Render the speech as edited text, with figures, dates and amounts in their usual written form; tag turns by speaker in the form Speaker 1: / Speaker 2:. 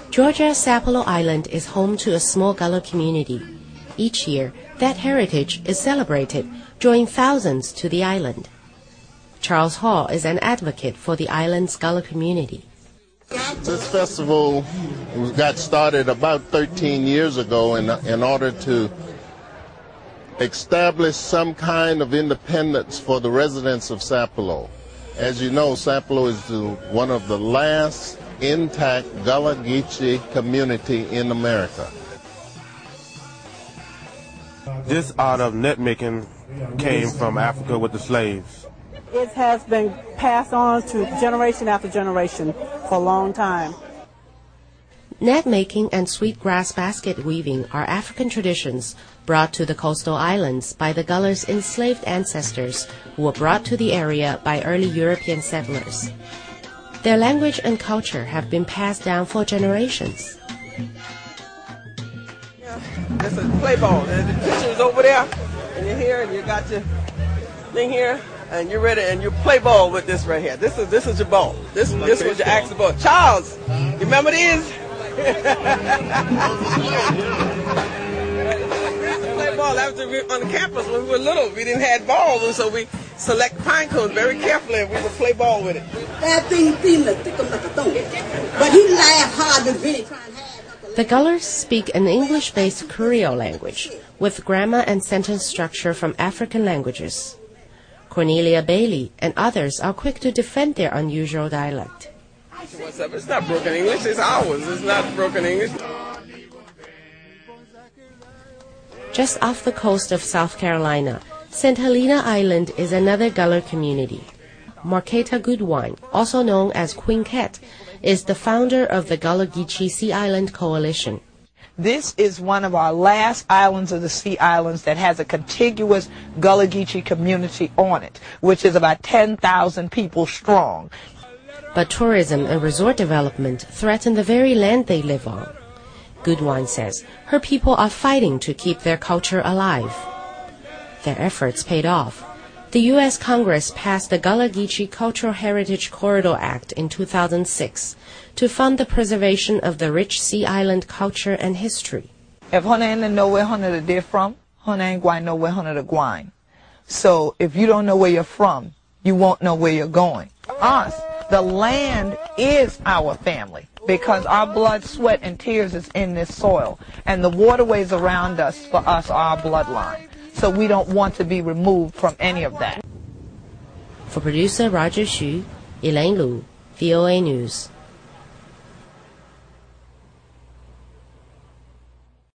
Speaker 1: Georgia's Sapelo Island is home to a small Gullah community. Each year, that heritage is celebrated, drawing thousands to the island. Charles Hall is an advocate for the island's Gullah community.
Speaker 2: This festival got started about 13 years ago in order to establish some kind of independence for the residents of Sapelo. As you know, Sapelo is one of the last intact Gullah Geechee community in America.
Speaker 3: This art of net making came from Africa with the slaves.
Speaker 4: It has been passed on to generation after generation for a long time.
Speaker 1: Net making and sweetgrass basket weaving are African traditions brought to the coastal islands by the Gullah's enslaved ancestors who were brought to the area by early European settlers. Their language and culture have been passed down for generations.
Speaker 5: This is play ball. The picture is over there, and you're here, and you got your thing here, and you're ready, and you play ball with this right here. This is your ball. This was your axe ball. Charles, you remember these? Play ball. That was on the campus when we were little. We didn't have balls, and so we select pine cones very carefully, and we would play ball with it.
Speaker 6: That thing seemed to stick him like a thumb, but he laughed hard and really trying to.
Speaker 1: The Gullahs speak an English-based Creole language with grammar and sentence structure from African languages. Cornelia Bailey and others are quick to defend their unusual dialect.
Speaker 5: What's up? It's not broken English, it's ours. It's not broken English.
Speaker 1: Just off the coast of South Carolina, St. Helena Island is another Gullah community. Marquetta Goodwine, also known as Queen Cat, is the founder of the Gullah Geechee Sea Island Coalition.
Speaker 7: This is one of our last islands of the Sea Islands that has a contiguous Gullah Geechee community on it, which is about 10,000 people strong.
Speaker 1: But tourism and resort development threaten the very land they live on. Goodwine says her people are fighting to keep their culture alive. Their efforts paid off. The U.S. Congress passed the Gullah Geechee Cultural Heritage Corridor Act in 2006 to fund the preservation of the rich Sea Island culture and history.
Speaker 7: If Hona ain't know where Hona they're from, Hona ain't going know where Hona they're going. So if you don't know where you're from, you won't know where you're going. Us, the land is our family because our blood, sweat, and tears is in this soil. And the waterways around us, for us, are our bloodline. So we don't want to be removed from any of that.
Speaker 1: For producer Roger Xu, Elaine Liu, VOA News.